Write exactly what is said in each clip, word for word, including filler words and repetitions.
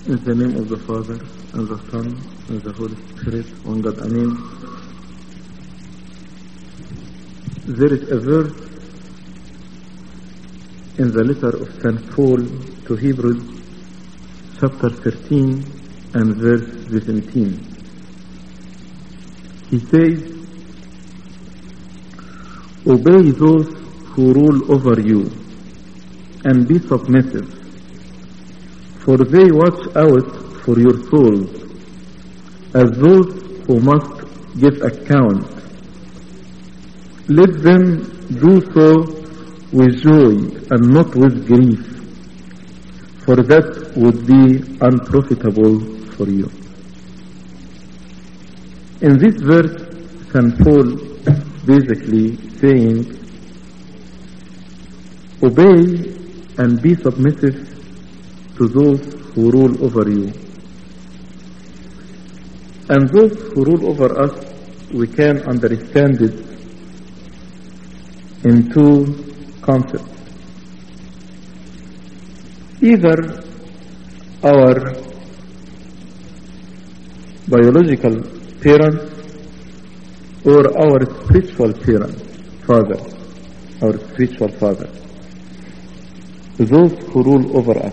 In the name of the Father, and the Son, and the Holy Spirit, one God, Amen. There is a verse in the letter of Saint Paul to Hebrews, chapter thirteen and verse seventeen. He says, "Obey those who rule over you, and be submissive, for they watch out for your souls, as those who must give account. Let them do so with joy and not with grief, for that would be unprofitable for you." In this verse, Saint Paul basically saying, obey and be submissive to those who rule over you. And those who rule over us, we can understand it in two concepts. Either our biological parents or our spiritual parents, father, our spiritual father, those who rule over us.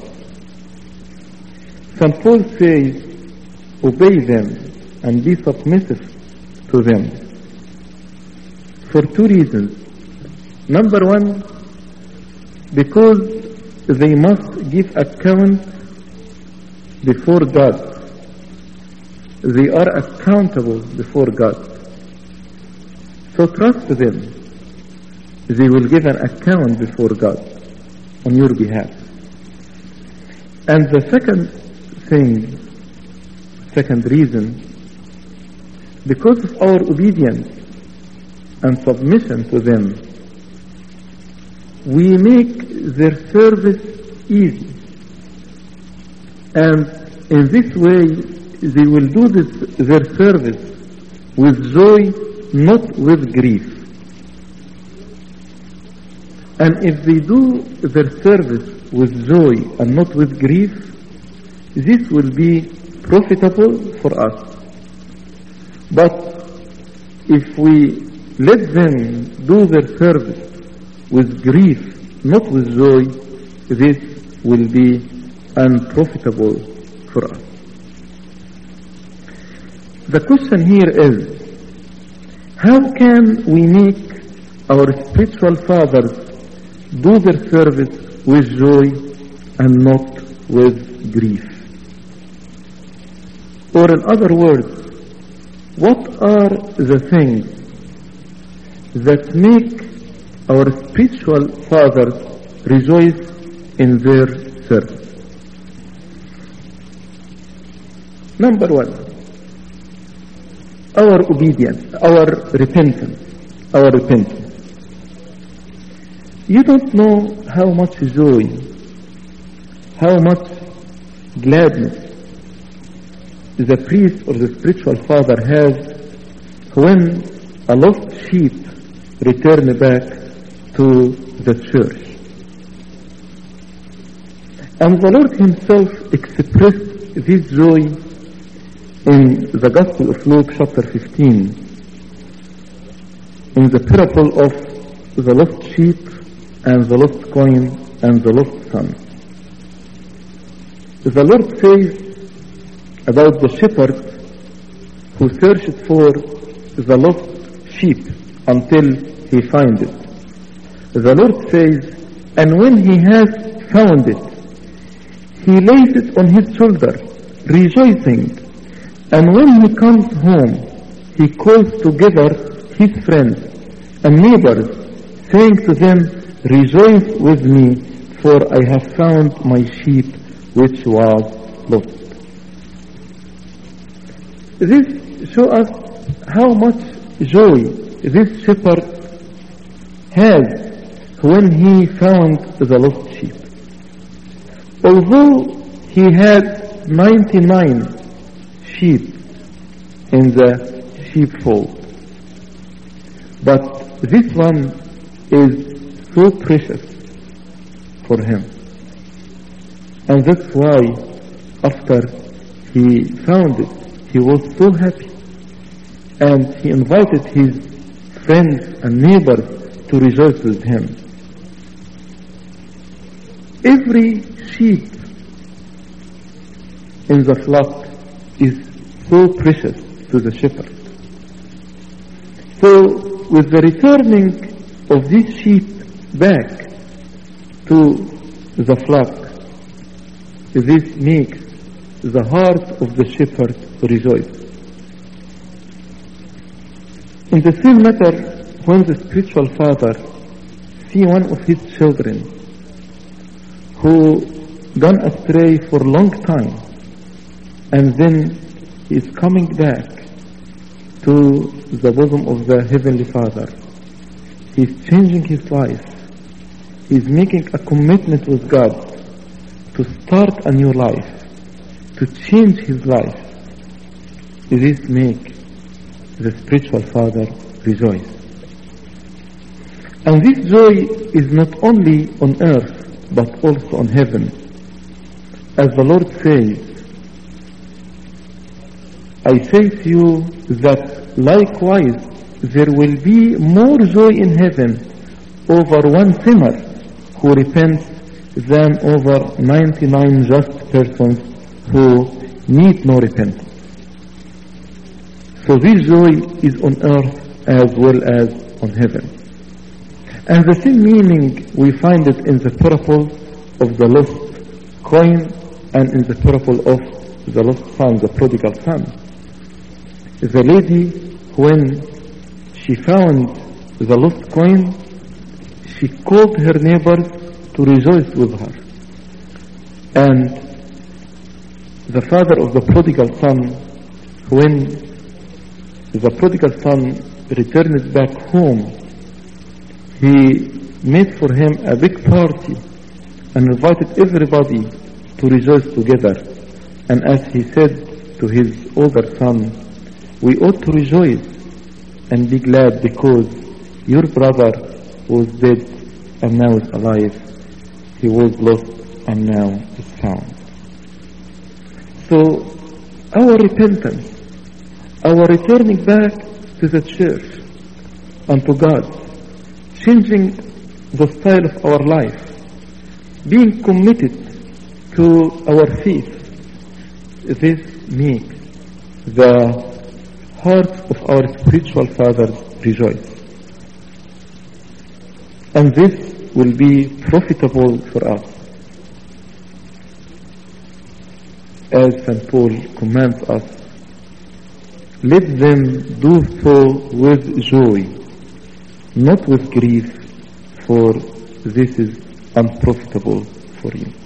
Saint Paul says, obey them and be submissive to them for two reasons. Number one, because they must give account before God. They are accountable before God. So trust them. They will give an account before God on your behalf. And the second thing, second reason, because of our obedience and submission to them, we make their service easy. And in this way, they will do this, their service with joy, not with grief. And if they do their service with joy and not with grief, this will be profitable for us. But if we let them do their service with grief, not with joy, this will be unprofitable for us. The question here is, how can we make our spiritual fathers do their service with joy and not with grief? Or in other words, what are the things that make our spiritual fathers rejoice in their service? Number one, our obedience, our repentance, our repentance. You don't know how much joy, how much gladness the priest or the spiritual father has when a lost sheep return back to the church. And the Lord himself expressed this joy in the Gospel of Luke chapter fifteen, in the parable of the lost sheep and the lost coin and the lost son. The Lord says about the shepherd who searched for the lost sheep until he found it. The Lord says, and when he has found it, he lays it on his shoulder, rejoicing. And when he comes home, he calls together his friends and neighbors, saying to them, rejoice with me, for I have found my sheep which was lost. This shows us how much joy this shepherd has when he found the lost sheep. Although he had ninety-nine sheep in the sheepfold, but this one is so precious for him, and that's why after he found it, he was so happy, and he invited his friends and neighbors to rejoice with him. Every sheep in the flock is so precious to the shepherd. So with the returning of these sheep back to the flock, this makes the heart of the shepherd rejoice. In the same matter, when the spiritual father see one of his children who gone astray for a long time, and then he is coming back to the bosom of the Heavenly Father, he is changing his life, he is making a commitment with God to start a new life, to change his life. This makes the spiritual father rejoice. And this joy is not only on earth, but also on heaven. As the Lord says, I say to you that likewise there will be more joy in heaven over one sinner who repents than over ninety-nine just persons who need no repentance. So this joy is on earth as well as on heaven. And the same meaning we find it in the parable of the lost coin and in the parable of the lost son, the prodigal son. The lady, when she found the lost coin, she called her neighbors to rejoice with her. And the father of the prodigal son, when the prodigal son returned back home, he made for him a big party and invited everybody to rejoice together. And as he said to his older son, we ought to rejoice and be glad because your brother was dead and now is alive. He was lost and now is found. So our repentance, our returning back to the church and to God, changing the style of our life, being committed to our faith, this makes the hearts of our spiritual fathers rejoice. And this will be profitable for us. As Saint Paul commands us, let them do so with joy, not with grief, for this is unprofitable for you.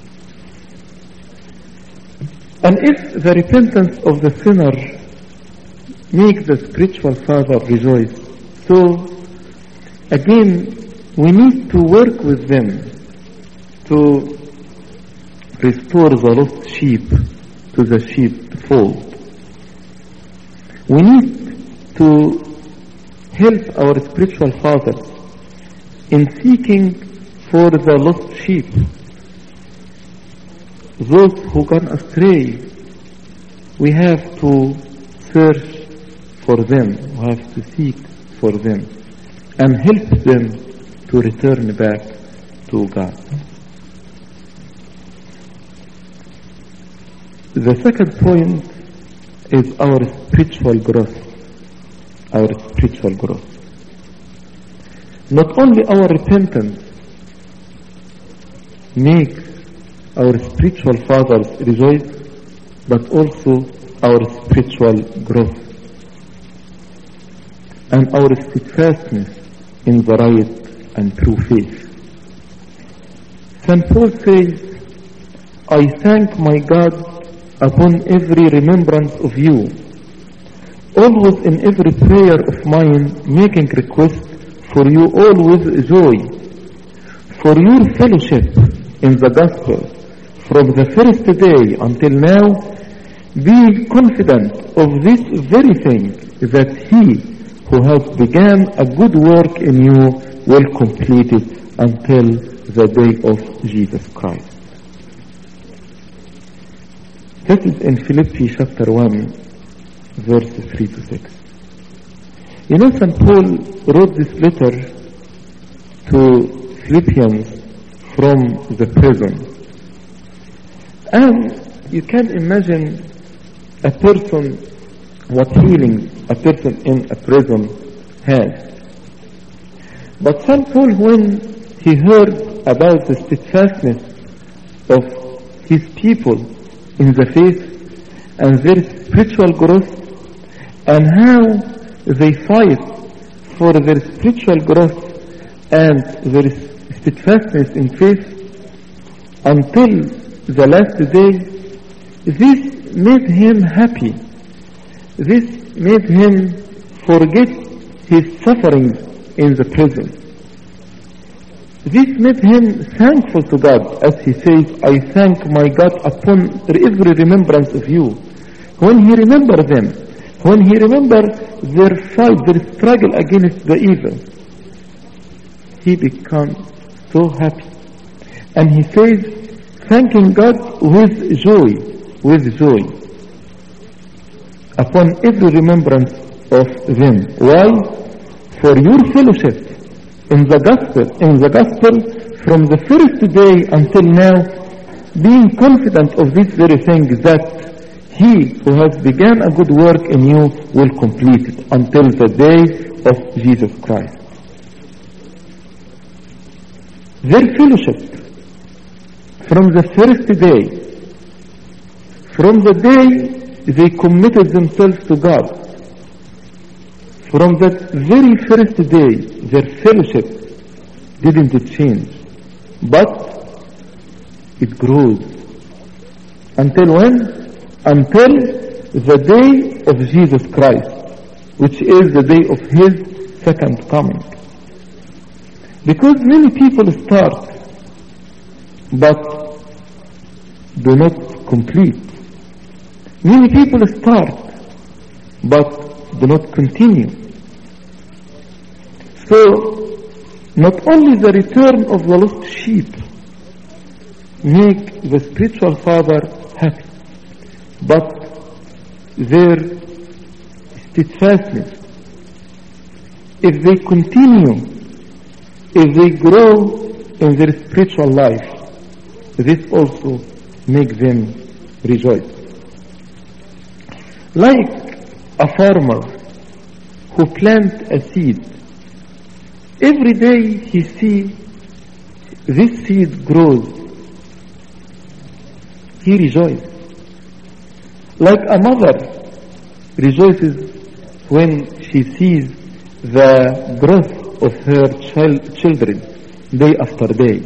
And if the repentance of the sinner makes the spiritual father rejoice, so again we need to work with them to restore the lost sheep to the sheepfold. We need to help our spiritual fathers in seeking for the lost sheep, those who gone astray. We have to search for them, we have to seek for them and help them to return back to God. The second point is our spiritual growth. Our spiritual growth. Not only our repentance makes our spiritual fathers rejoice, but also our spiritual growth and our steadfastness in the right and true faith. Saint Paul says, I thank my God upon every remembrance of you, always in every prayer of mine, making request for you all with joy, for your fellowship in the gospel from the first day until now, being confident of this very thing, that he who has begun a good work in you will complete it until the day of Jesus Christ. That is in Philippians chapter one, verse three to six. You know, Saint Paul wrote this letter to Philippians from the prison. And you can imagine a person, what healing a person in a prison has. But Saint Paul, when he heard about the steadfastness of his people in the faith and their spiritual growth and how they fight for their spiritual growth and their steadfastness in faith until the last day, this made him happy. This made him forget his sufferings in the prison. This made him thankful to God, as he says, I thank my God upon every remembrance of you. When he remembered them, when he remembered their fight, their struggle against the evil, he becomes so happy. And he says, thanking God with joy, with joy, upon every remembrance of them. Why? For your fellowship in the gospel, in the gospel from the first day until now, being confident of this very thing, that he who has begun a good work in you will complete it until the day of Jesus Christ. Their fellowship from the first day, from the day they committed themselves to God, from that very first day, their fellowship didn't change, but it grows. Until when? Until the day of Jesus Christ, which is the day of his second coming. Because many people start, but do not complete. Many people start, but do not continue. So, not only the return of the lost sheep make the spiritual father happy, but their steadfastness, if they continue, if they grow in their spiritual life, this also makes them rejoice. Like a farmer who plants a seed, every day he sees this seed grows, he rejoices. Like a mother rejoices when she sees the growth of her child, children day after day.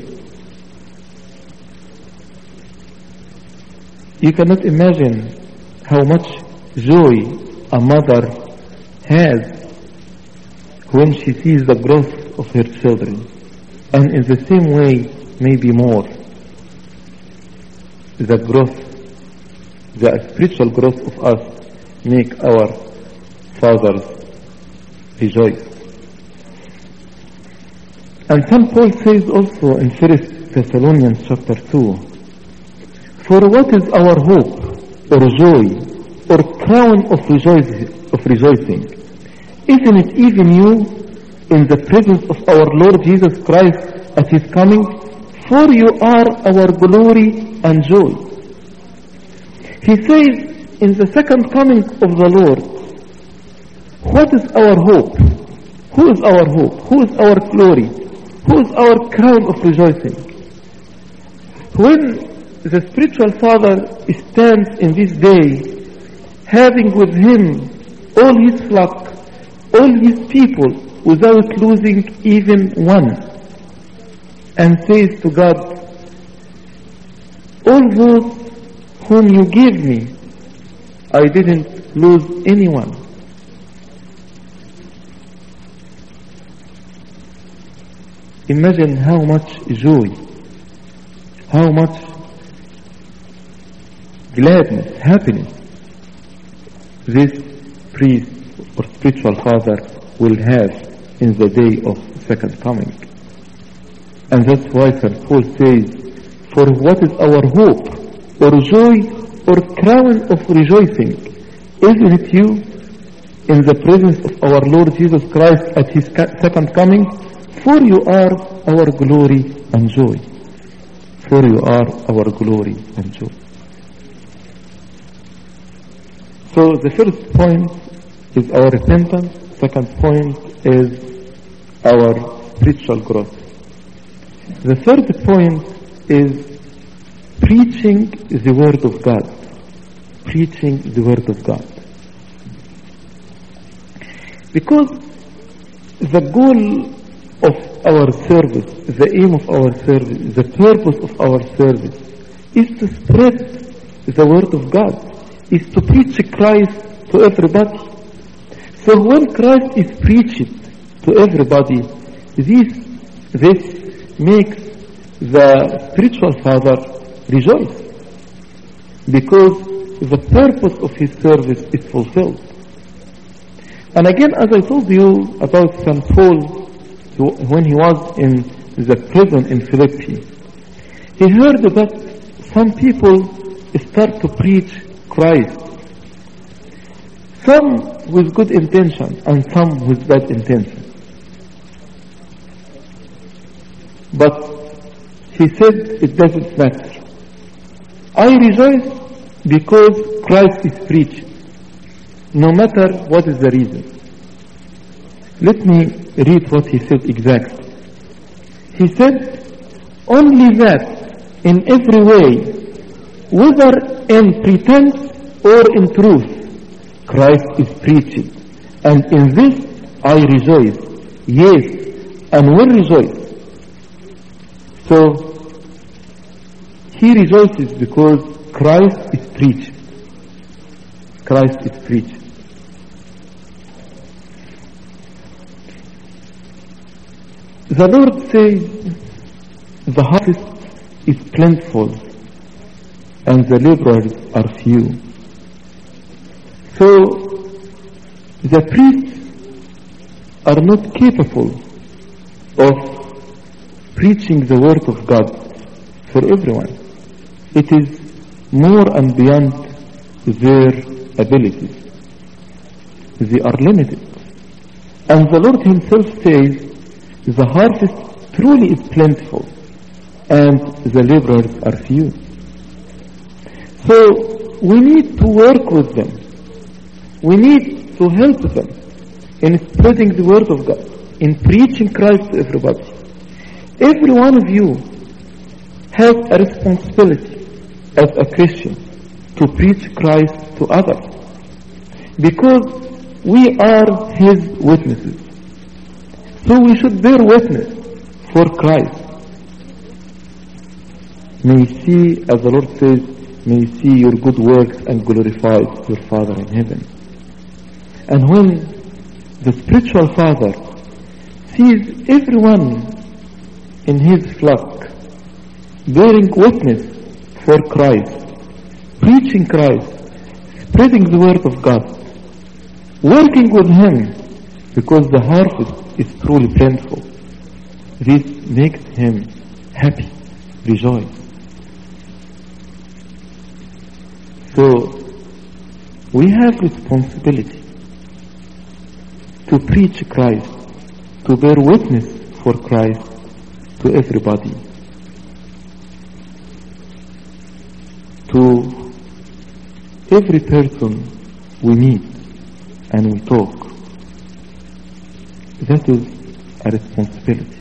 You cannot imagine how much joy a mother has when she sees the growth of her children. And in the same way, maybe more, the growth, the spiritual growth of us make our fathers rejoice. And Saint Paul says also in First Thessalonians chapter two, for what is our hope or joy or crown of rejoicing, of rejoicing? Isn't it even you in the presence of our Lord Jesus Christ at his coming? For you are our glory and joy. He says in the second coming of the Lord, what is our hope? Who is our hope? Who is our glory? Who is our crown of rejoicing? When the spiritual father stands in this day, having with him all his flock, all his people, without losing even one, and says to God, all those whom you gave me, I didn't lose anyone. Imagine how much joy, how much gladness, happiness this priest or spiritual father will have in the day of second coming. And that's why Saint Paul says, for what is our hope or joy or crown of rejoicing. Isn't it you in the presence of our Lord Jesus Christ at his second coming? For you are our glory and joy. For you are our glory and joy. So the first point is our repentance. Second point is our spiritual growth. The third point is preaching the word of God. Preaching the word of God. Because the goal of our service, the aim of our service, the purpose of our service is to spread the word of God, is to preach Christ to everybody. So when Christ is preached to everybody, this, this makes the spiritual father rejoice, because the purpose of his service is fulfilled. And again, as I told you about Saint Paul, when he was in the prison in Philippi, he heard that some people start to preach Christ, some with good intention and some with bad intention. But he said, it doesn't matter. I rejoice because Christ is preached, no matter what is the reason. Let me read what he said exactly. He said, only that in every way, whether in pretense or in truth, Christ is preached, and in this I rejoice, yes, and will rejoice. So, he rejoices because Christ is preached. Christ is preached. The Lord says, the harvest is plentiful and the laborers are few. So, the priests are not capable of preaching the word of God for everyone. It is more and beyond their abilities. They are limited. And the Lord himself says, the harvest truly is plentiful and the laborers are few. So we need to work with them. We need to help them in spreading the word of God, in preaching Christ to everybody. Every one of you has a responsibility as a Christian to preach Christ to others, because we are his witnesses. So we should bear witness for Christ. May you see, as the Lord says, may you see your good works and glorify your Father in heaven. And when the spiritual father sees everyone in his flock bearing witness for Christ, preaching Christ, spreading the word of God, working with him, because the harvest is truly plentiful, this makes him happy, rejoice. So we have responsibility to preach Christ, to bear witness for Christ to everybody, to every person we meet and we talk. That is a responsibility.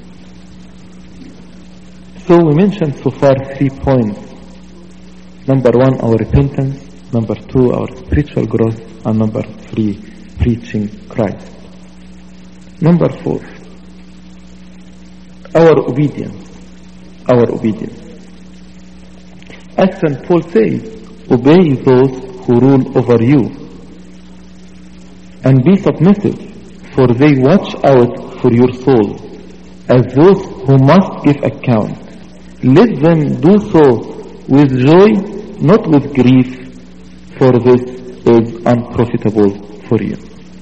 So we mentioned so far three points. Number one, our repentance. Number two, our spiritual growth. And number three, preaching Christ. Number four, our obedience. Our obedience. As Saint Paul says, obey those who rule over you, and be submissive, for they watch out for your soul, as those who must give account. Let them do so with joy, not with grief, for this is unprofitable for you.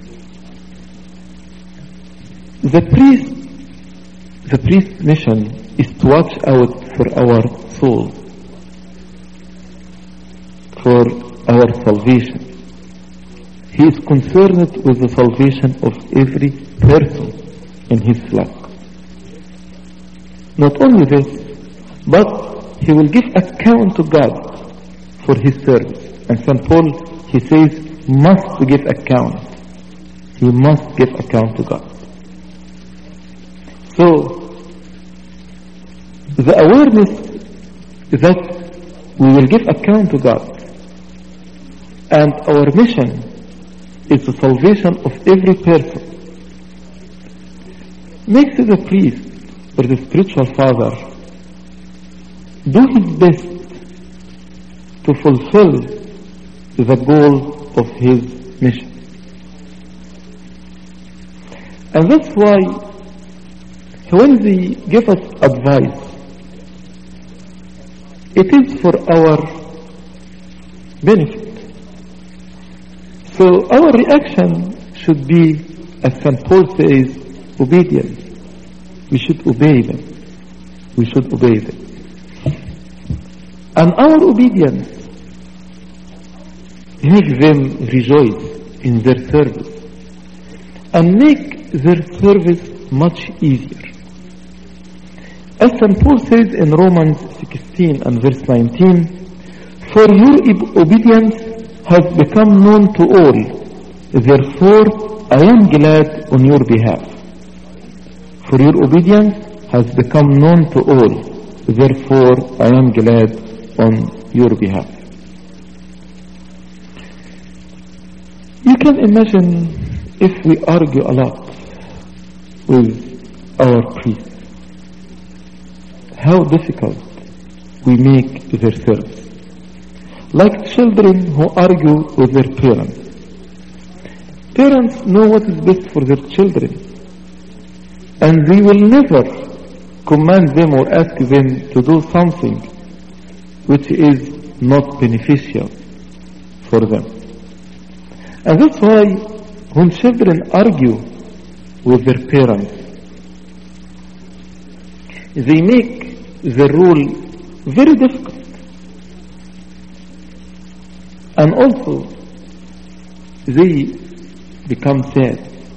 The priest, the priest's mission is to watch out for our soul, for our salvation. He is concerned with the salvation of every person in his flock. Not only this, but he will give account to God for his service. And Saint Paul, he says, must give account. He must give account to God. So, the awareness that we will give account to God, and our mission is the salvation of every person, makes the priest or the spiritual father do his best to fulfill the goal of his mission. And that's why when they give us advice, it is for our benefit. So our reaction should be, as Saint Paul says, obedience. We should obey them. We should obey them. And our obedience makes them rejoice in their service and make their service much easier. As Saint Paul says in Romans sixteen and verse nineteen, for your obedience has become known to all, therefore I am glad on your behalf. For your obedience has become known to all, therefore I am glad on your behalf. You can imagine if we argue a lot with our priests, how difficult we make their service. Like children who argue with their parents. Parents know what is best for their children, and they will never command them or ask them to do something which is not beneficial for them. And that's why when children argue with their parents, they make the rule very difficult. And also, they become sad.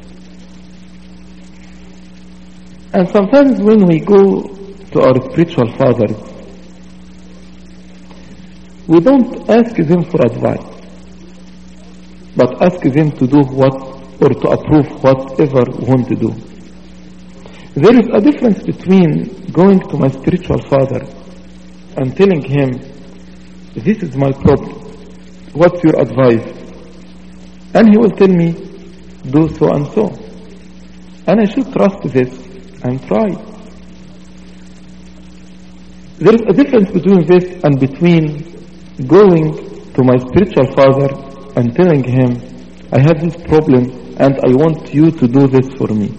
And sometimes when we go to our spiritual fathers, we don't ask them for advice, but ask them to do what, or to approve whatever we want to do. There is a difference between going to my spiritual father and telling him, this is my problem, what's your advice? And he will tell me, do so and so. And I should trust this and try. There is a difference between this and between going to my spiritual father and telling him, I have this problem and I want you to do this for me.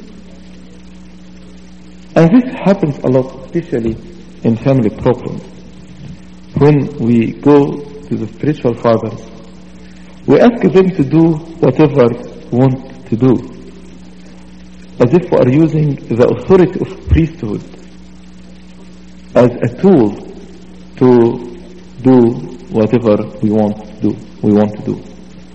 And this happens a lot, especially in family problems. When we go to the spiritual fathers, we ask them to do whatever we want to do, as if we are using the authority of priesthood as a tool to do whatever we want to do. We want to do.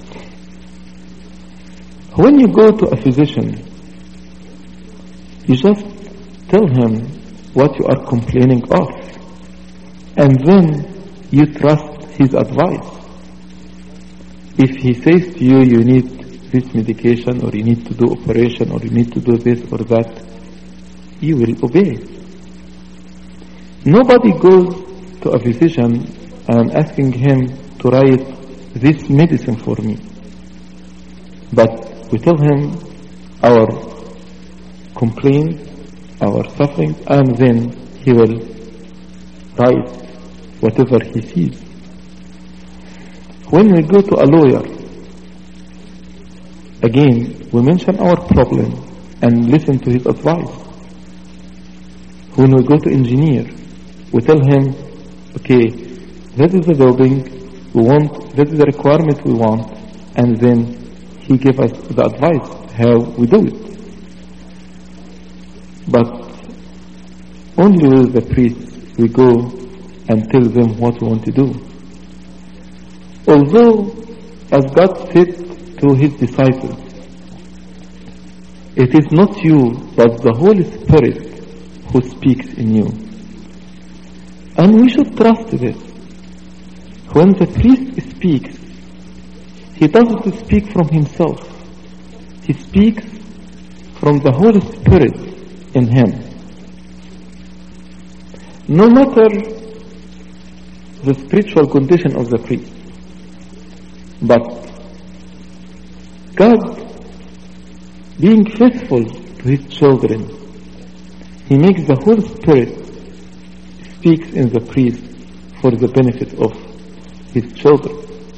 When you go to a physician, you just tell him what you are complaining of, and then you trust his advice. If he says to you, you need this medication, or you need to do operation, or you need to do this or that, you will obey. Nobody goes to a physician and asking him to write this medicine for me, but we tell him our complaint, our suffering, and then he will write whatever he sees. When we go to a lawyer, again, we mention our problem and listen to his advice. When we go to engineer, we tell him, okay, that is the building we want, that is the requirement we want, and then he gives us the advice how we do it. But only with the priest we go and tell them what we want to do. Although, as God said to his disciples, it is not you, but the Holy Spirit who speaks in you. And we should trust this. When the priest speaks, he doesn't speak from himself. He speaks from the Holy Spirit in him. No matter the spiritual condition of the priest, but God, being faithful to his children, he makes the Holy Spirit speaks in the priest for the benefit of his children.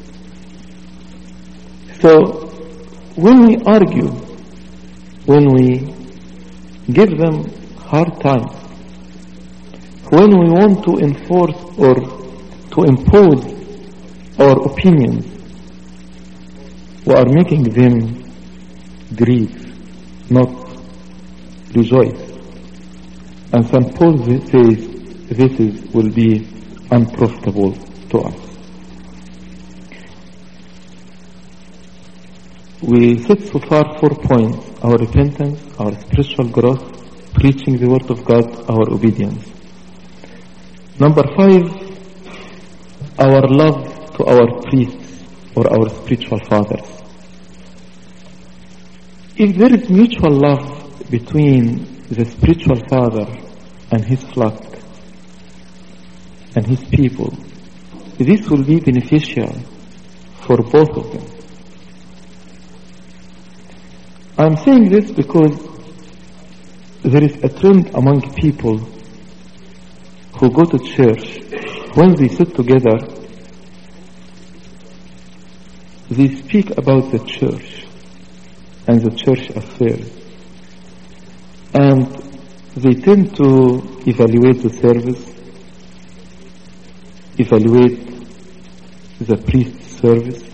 So when we argue, when we give them hard times, when we want to enforce or to impose our opinions, we are making them grieve, not rejoice. And Saint Paul says this is, will be unprofitable to us. We said so far four points: our repentance, our spiritual growth, preaching the word of God, our obedience. Number five, our love to our priests or our spiritual fathers. If there is mutual love between the spiritual father and his flock and his people, this will be beneficial for both of them. I'm saying this because there is a trend among people who go to church. When they sit together, they speak about the church and the church affairs, and they tend to evaluate the service, evaluate the priest's service,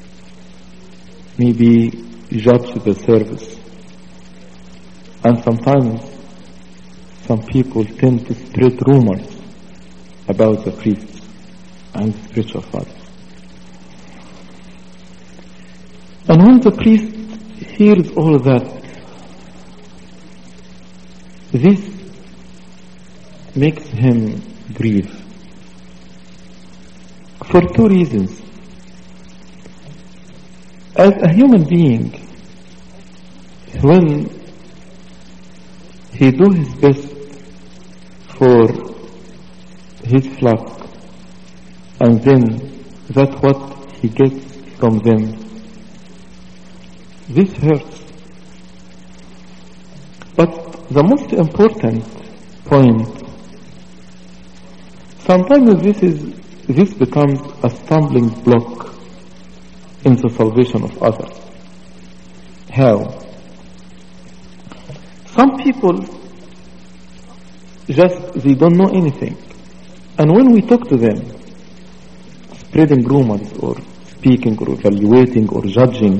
maybe judge the service. And sometimes some people tend to spread rumors about the priests and spiritual fathers. And when the priest hears all that, this makes him grieve for two reasons. As a human being, when he do his best for his flock, and then that's what he gets from them, this hurts. But the most important point, sometimes this is this becomes a stumbling block in the salvation of others. How? Some people just, they don't know anything. And when we talk to them, spreading rumors or speaking or evaluating or judging,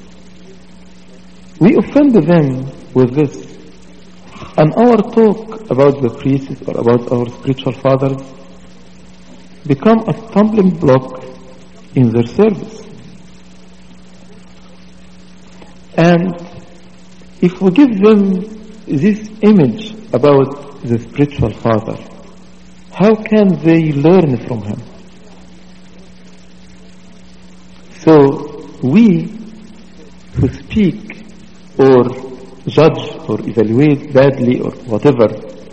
we offend them with this. And our talk about the priests or about our spiritual fathers become a stumbling block in their service. And if we give them this image about the spiritual father, how can they learn from him? So we who speak or judge or evaluate badly or whatever,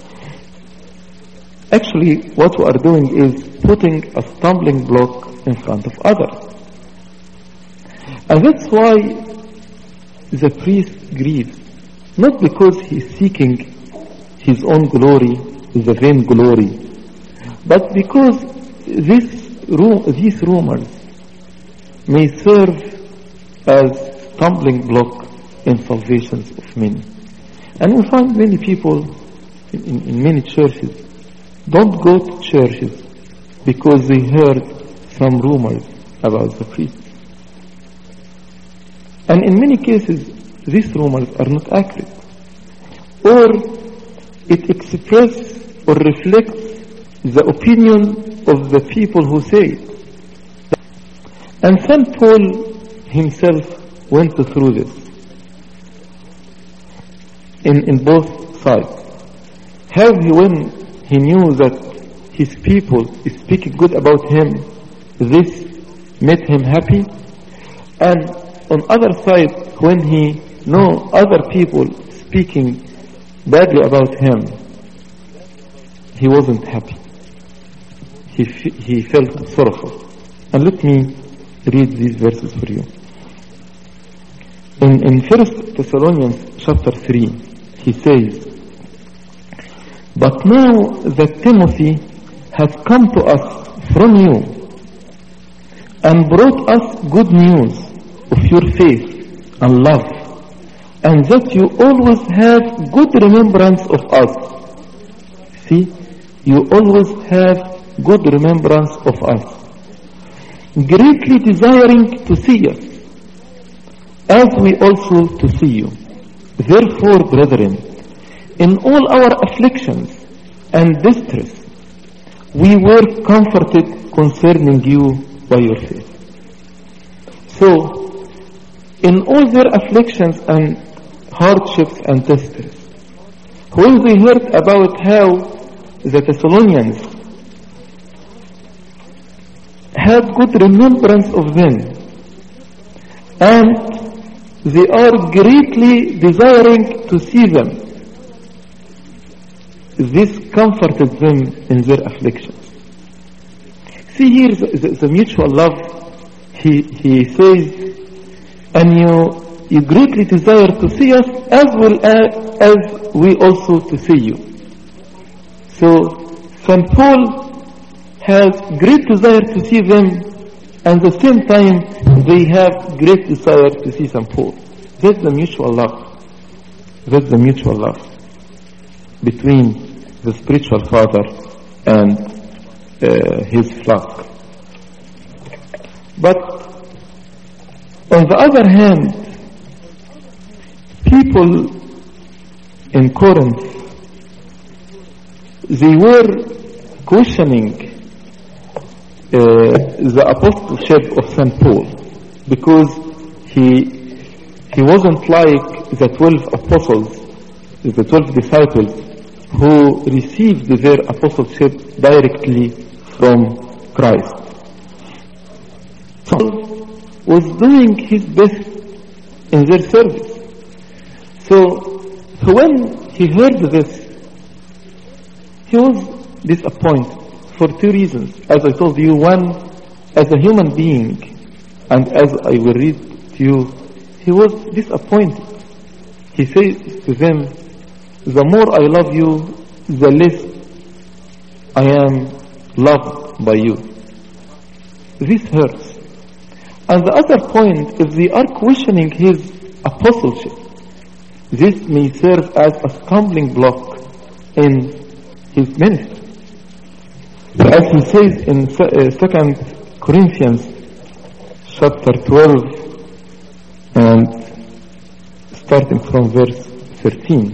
actually what we are doing is putting a stumbling block in front of others. And that's why the priest grieves, not because he is seeking his own glory, the vain glory, but because this ru- these rumors may serve as stumbling block in salvations of many. And we find many people in, in, in many churches don't go to churches because they heard some rumors about the priest. And in many cases, these rumors are not accurate. Or it expresses or reflects the opinion of the people who say it. And Saint Paul himself went through this in, in both sides. How he, when he knew that his people speak good about him, this made him happy. And on other side, when he know other people speaking badly about him, he wasn't happy. He, f- he felt sorrowful. And let me read these verses for you. In, in First Thessalonians chapter three, he says, "But now that Timothy has come to us from you and brought us good news of your faith and love, and that you always have good remembrance of us." See, you always have good remembrance of us, greatly desiring to see us, as we also to see you. Therefore, brethren, in all our afflictions and distress, we were comforted concerning you by your faith. So, in all their afflictions and hardships and distress, when they heard about how the Thessalonians had good remembrance of them, and they are greatly desiring to see them, this comforted them in their afflictions. See here the, the, the mutual love. He, he says, and you, you greatly desire to see us as well as, as we also to see you. So Saint Paul has great desire to see them, and at the same time they have great desire to see Saint Paul. That's the mutual love. That's the mutual love between the spiritual father and uh, his flock. But on the other hand, people in Corinth, they were questioning uh, the apostleship of Saint Paul, because he he wasn't like the twelve apostles, the twelve disciples, who received their apostleship directly from Christ. So Paul was doing his best in their service. So when he heard this, he was disappointed for two reasons. As I told you, one, as a human being, and as I will read to you, he was disappointed. He says to them, the more I love you, the less I am loved by you. This hurts. And the other point, if they are questioning his apostleship, this may serve as a stumbling block in his ministry. As he says in Second Corinthians chapter twelve, and starting from verse thirteen,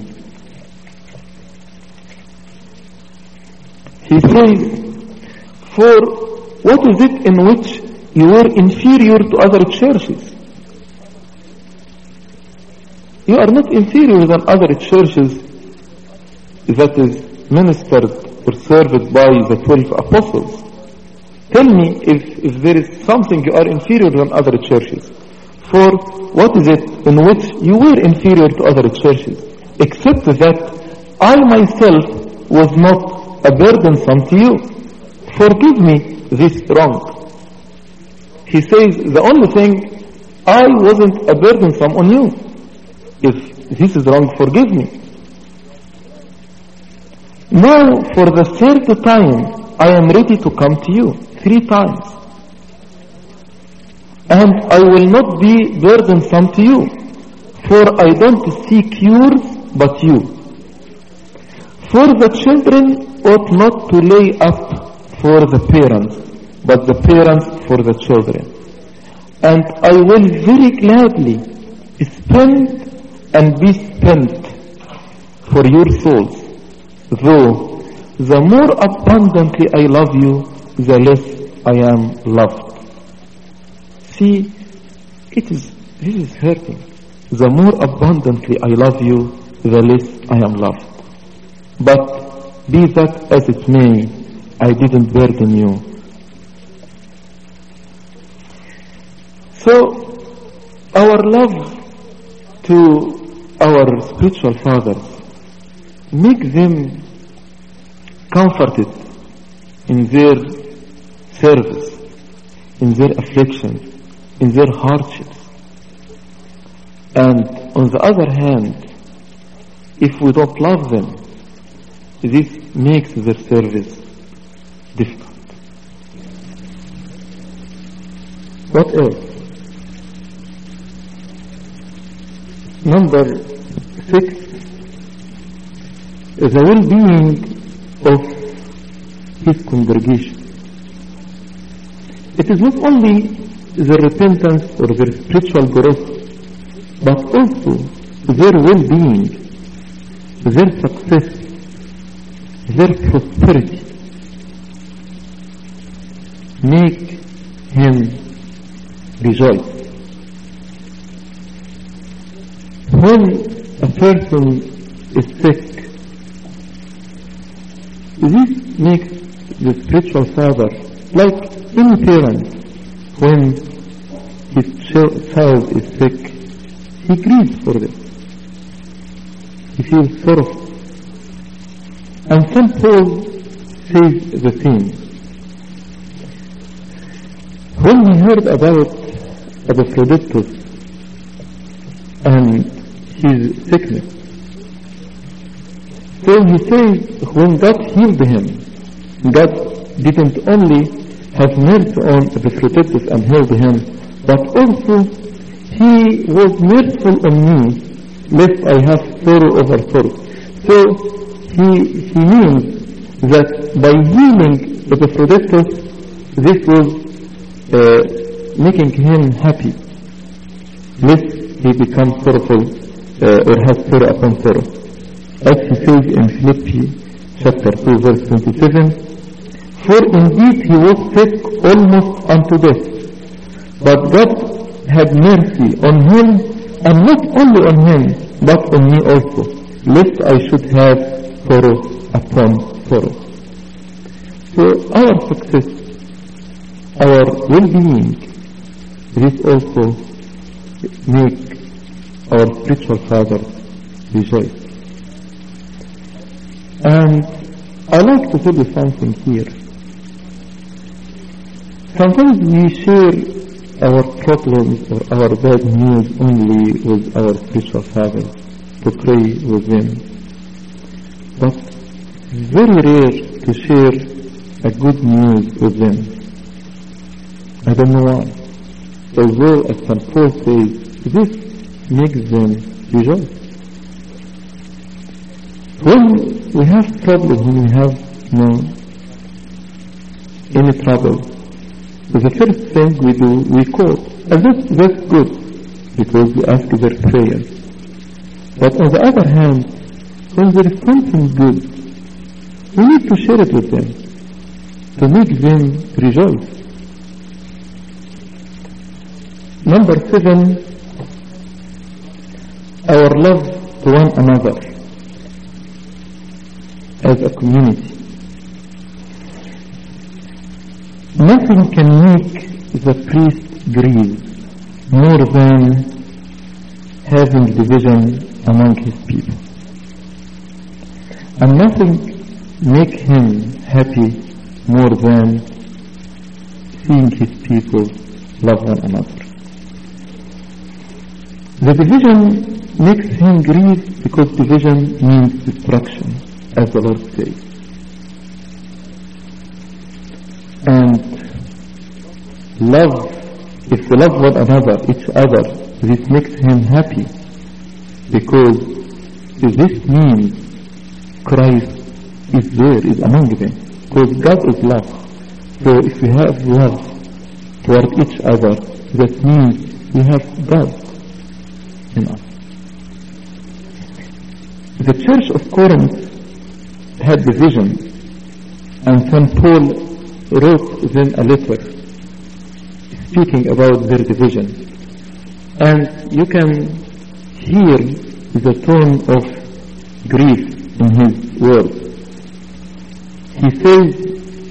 he says, "For what is it in which you were inferior to other churches? You are not inferior than other churches that is ministered or served by the twelve apostles. Tell me if, if there is something you are inferior than other churches. For what is it in which you were inferior to other churches, except that I myself was not a burdensome to you? Forgive me this wrong." He says, the only thing, I wasn't a burdensome on you. If this is wrong, forgive me. Now, for the third time, I am ready to come to you, three times. And I will not be burdensome to you, for I don't seek yours, but you. For the children ought not to lay up for the parents, but the parents for the children. And I will very gladly spend and be spent for your souls, though the more abundantly I love you, the less I am loved. See, it is, this is hurting. The more abundantly I love you, the less I am loved. But be that as it may, I didn't burden you. So, our love to our spiritual fathers, make them comforted in their service, in their afflictions, in their hardships. And on the other hand, if we don't love them, this makes their service difficult. What else? Number six, the well-being of his congregation. It is not only their repentance or their spiritual growth, but also their well-being, their success, their prosperity. Make him rejoice. When a person is sick, this makes the spiritual father, like any parent, when his child is sick, he grieves for this. He feels sorrowful. And Saint Paul says the same. When he heard about Epaphroditus and his sickness, so he says when God healed him, God didn't only have mercy on Epaphroditus and healed him, but also he was merciful on me, lest I have sorrow over sorrow. So he, he means that by healing Epaphroditus, this was uh, making him happy, lest he becomes sorrowful uh, or has sorrow upon sorrow. As he says in Philippians chapter two verse twenty-seven, for indeed he was sick almost unto death, but God had mercy on him, and not only on him, but on me also, lest I should have sorrow upon sorrow. So our success, our well-being, this also make our spiritual father rejoice. And I like to tell you something here. Sometimes we share our problems or our bad news only with our spiritual fathers to pray with them. But it's very rare to share a good news with them. I don't know why. Although, as Saint Paul says, this makes them rejoice. When we have trouble, when we have no any trouble, the first thing we do, we quote. And that's, that's good, because we ask their prayers. But on the other hand, when there is something good, we need to share it with them, to make them rejoice. Number seven, our love to one another as a community. Nothing can make the priest grieve more than having division among his people. And nothing make him happy more than seeing his people love one another. The division makes him grieve because division means destruction, as the Lord says. And love, if we love one another, each other, this makes him happy, because this means Christ is there, is among them, because God is love. So if we have love toward each other, that means we have God in us. The church of Corinth had division, and Saint Paul wrote them a letter speaking about their division. And you can hear the tone of grief in his words. He says,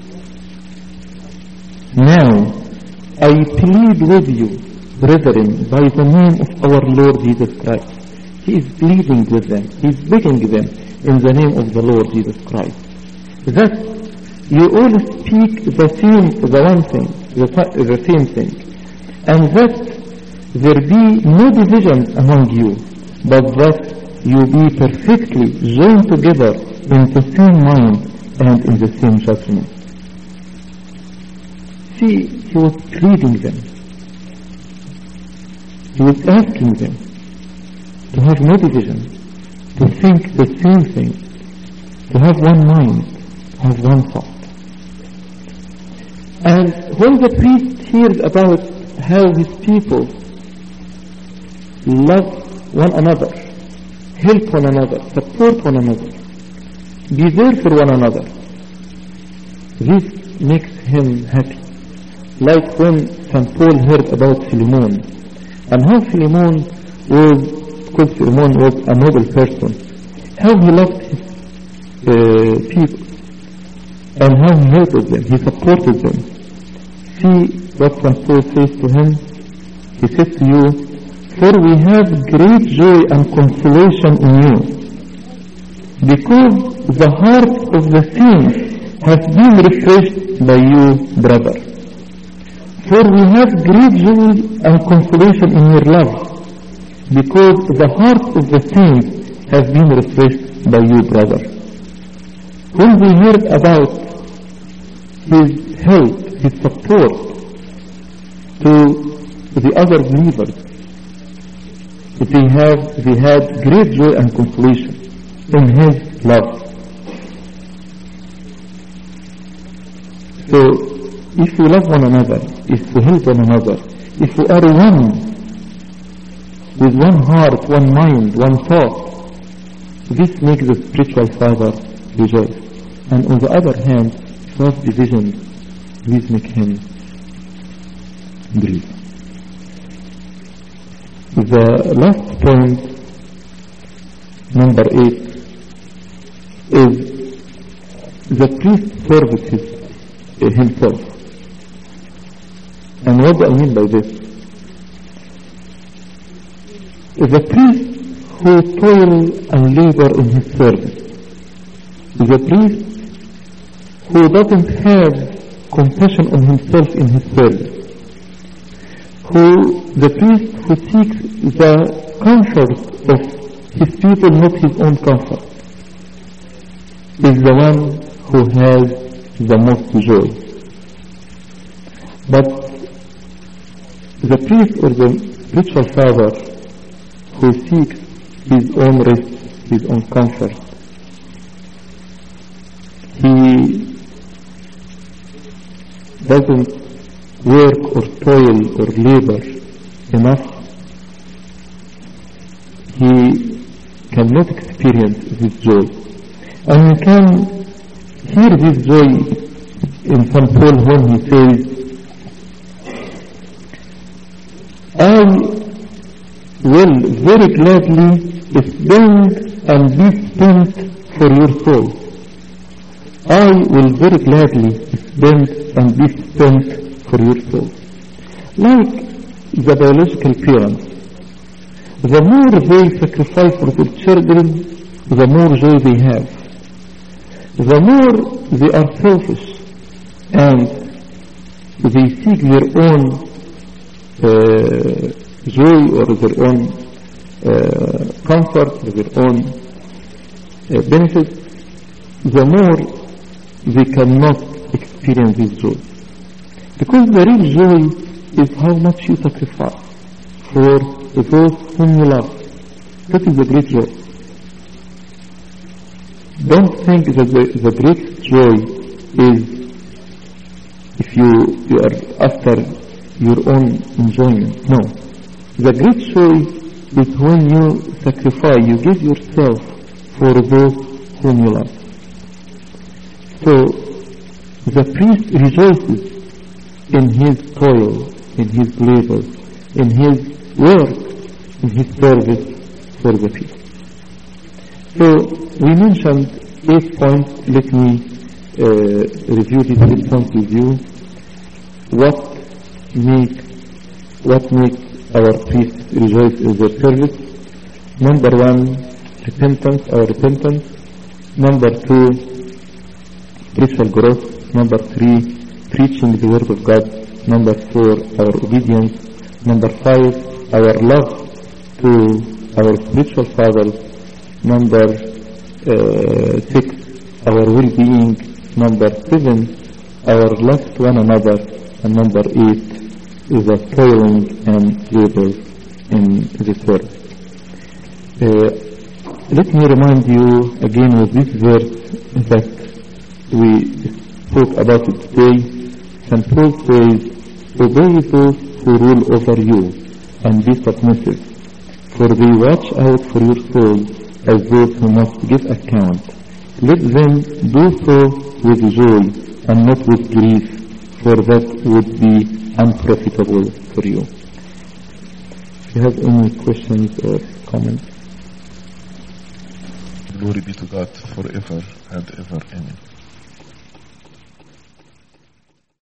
now I plead with you, brethren, by the name of our Lord Jesus Christ. He is pleading with them. He is begging them in the name of the Lord Jesus Christ, that you all speak the same, the one thing, the, the same thing, and that there be no division among you, but that you be perfectly joined together in the same mind and in the same judgment. See, he was pleading them. He was asking them to have no division, to think the same thing, to have one mind, to have one thought. And when the priest hears about how his people love one another, help one another, support one another, be there for one another, this makes him happy. Like when Saint Paul heard about Philemon, and how Philemon was, because Philemon was a noble person, how he loved his uh, people, and how he helped them, he supported them. See what Saint Paul says to him. He says to you, for we have great joy and consolation in you, because the heart of the saints has been refreshed by you, brother. For we have great joy and consolation in your love, because the heart of the saints has been refreshed by you, brother. When we heard about his help, his support to the other believers, they have they had great joy and consolation in his love. So, if we love one another, if we help one another, if we are one, with one heart, one mind, one thought, this makes the spiritual father rejoice. And on the other hand, if we have divisions, this makes him grieve. The last point, number eight, is the priest services himself. And what do I mean by this? The priest who toil and labor in his service, the priest who doesn't have compassion on himself in his service, who the priest who seeks the comfort of his people, not his own comfort, is the one who has the most joy. But the priest or the spiritual father who seeks his own rest, his own comfort, he doesn't work or toil or labor enough. He cannot experience this joy. And we can hear this joy in Saint Paul when he says, I will very gladly spend and be spent for your soul. I will very gladly spend and be spent for your soul. Like the biological parents, the more they sacrifice for their children, the more joy they have. The more they are selfish and they seek their own uh, joy or their own uh, comfort or their own uh, benefit, the more they cannot experience this joy. Because the real joy is how much you sacrifice for those whom you love. That is the great joy. Don't think that the, the great joy is if you, you are after your own enjoyment. No. The great joy is when you sacrifice, you give yourself for those whom you love. So, the priest rejoices in his toil, in his labor, in his work, in his service for the people. So we mentioned eight points. Let me uh, review these eight points with you. What make what makes our priests rejoice in their service? Number one, repentance, our repentance. Number two, spiritual growth. Number three, preaching the word of God. Number four, our obedience. Number five, our love to our spiritual fathers. Number uh, six, our well-being. Number seven, our love to one another. And number eight is the toiling and labor in this world. Uh, let me remind you again with this verse that we spoke about it today. Saint Paul says, obey those who rule over you and be submissive, for they watch out for your souls as those who must give account. Let them do so with joy and not with grief, for that would be unprofitable for you. If you have any questions or comments. Glory be to God forever and ever. Amen.